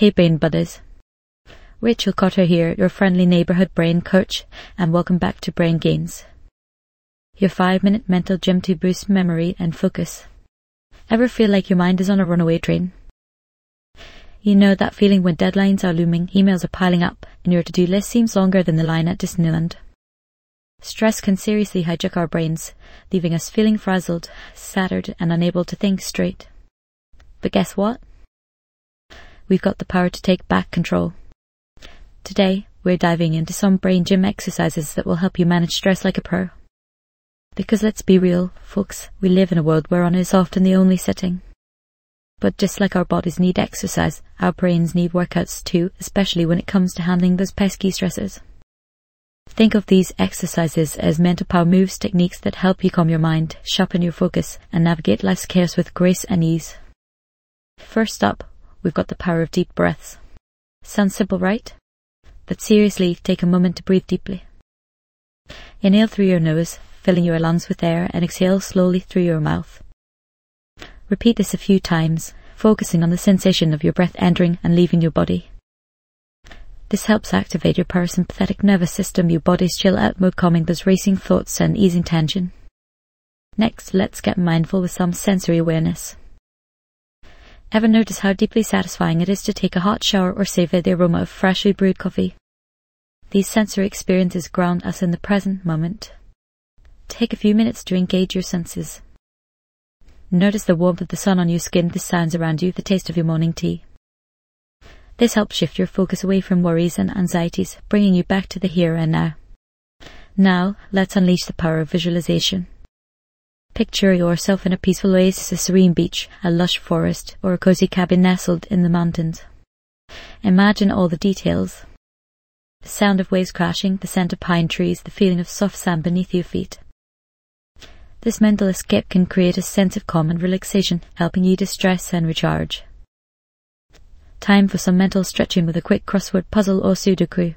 Hey Brain Buddies. Rachel Cotter here, your friendly neighbourhood brain coach, and welcome back to Brain Gains, your 5-minute mental gym to boost memory and focus. Ever feel like your mind is on a runaway train? You know that feeling when deadlines are looming, emails are piling up, and your to-do list seems longer than the line at Disneyland. Stress can seriously hijack our brains, leaving us feeling frazzled, scattered, and unable to think straight. But guess what? We've got the power to take back control. Today, we're diving into some brain gym exercises that will help you manage stress like a pro. Because let's be real, folks, we live in a world where on is often the only setting. But just like our bodies need exercise, our brains need workouts too, especially when it comes to handling those pesky stressors. Think of these exercises as mental power moves, techniques that help you calm your mind, sharpen your focus, and navigate life's chaos with grace and ease. First up, we've got the power of deep breaths. Sounds simple, right? But seriously, take a moment to breathe deeply. Inhale through your nose, filling your lungs with air, and exhale slowly through your mouth. Repeat this a few times, focusing on the sensation of your breath entering and leaving your body. This helps activate your parasympathetic nervous system, your body's chill out mode, calming those racing thoughts and easing tension. Next, let's get mindful with some sensory awareness. Ever notice how deeply satisfying it is to take a hot shower or savor the aroma of freshly brewed coffee? These sensory experiences ground us in the present moment. Take a few minutes to engage your senses. Notice the warmth of the sun on your skin, the sounds around you, the taste of your morning tea. This helps shift your focus away from worries and anxieties, bringing you back to the here and now. Now, let's unleash the power of visualization. Picture yourself in a peaceful oasis, a serene beach, a lush forest, or a cozy cabin nestled in the mountains. Imagine all the details. The sound of waves crashing, the scent of pine trees, the feeling of soft sand beneath your feet. This mental escape can create a sense of calm and relaxation, helping you distress and recharge. Time for some mental stretching with a quick crossword puzzle or Sudoku.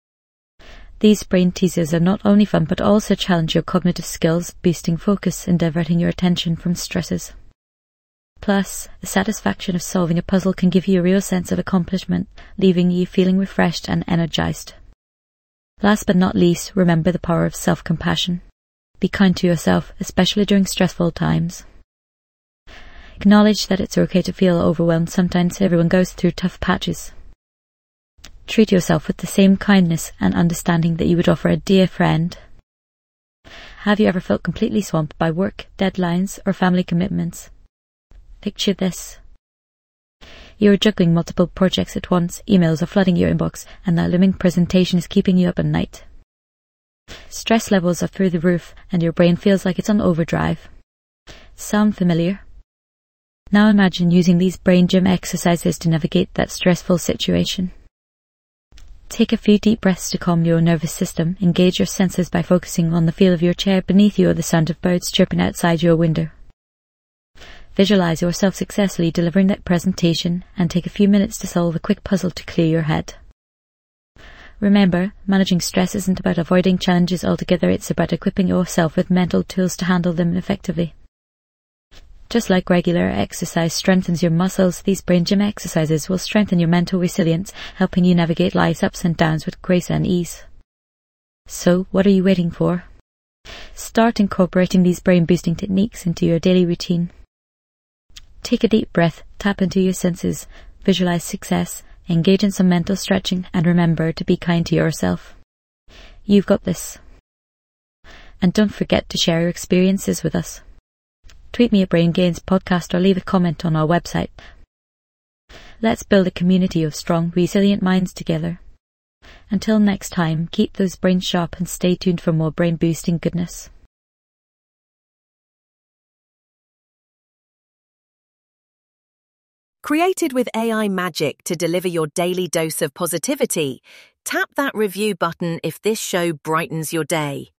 These brain teasers are not only fun but also challenge your cognitive skills, boosting focus and diverting your attention from stresses. Plus, the satisfaction of solving a puzzle can give you a real sense of accomplishment, leaving you feeling refreshed and energized. Last but not least, remember the power of self-compassion. Be kind to yourself, especially during stressful times. Acknowledge that it's okay to feel overwhelmed. Sometimes everyone goes through tough patches. Treat yourself with the same kindness and understanding that you would offer a dear friend. Have you ever felt completely swamped by work, deadlines, or family commitments? Picture this. You are juggling multiple projects at once, emails are flooding your inbox, and that looming presentation is keeping you up at night. Stress levels are through the roof, and your brain feels like it's on overdrive. Sound familiar? Now imagine using these brain gym exercises to navigate that stressful situation. Take a few deep breaths to calm your nervous system. Engage your senses by focusing on the feel of your chair beneath you or the sound of birds chirping outside your window. Visualize yourself successfully delivering that presentation and take a few minutes to solve a quick puzzle to clear your head. Remember, managing stress isn't about avoiding challenges altogether, it's about equipping yourself with mental tools to handle them effectively. Just like regular exercise strengthens your muscles, these brain gym exercises will strengthen your mental resilience, helping you navigate life's ups and downs with grace and ease. So, what are you waiting for? Start incorporating these brain-boosting techniques into your daily routine. Take a deep breath, tap into your senses, visualize success, engage in some mental stretching, and remember to be kind to yourself. You've got this. And don't forget to share your experiences with us. Tweet me at Brain Gains Podcast or leave a comment on our website. Let's build a community of strong, resilient minds together. Until next time, keep those brains sharp and stay tuned for more brain-boosting goodness. Created with AI magic to deliver your daily dose of positivity, tap that review button if this show brightens your day.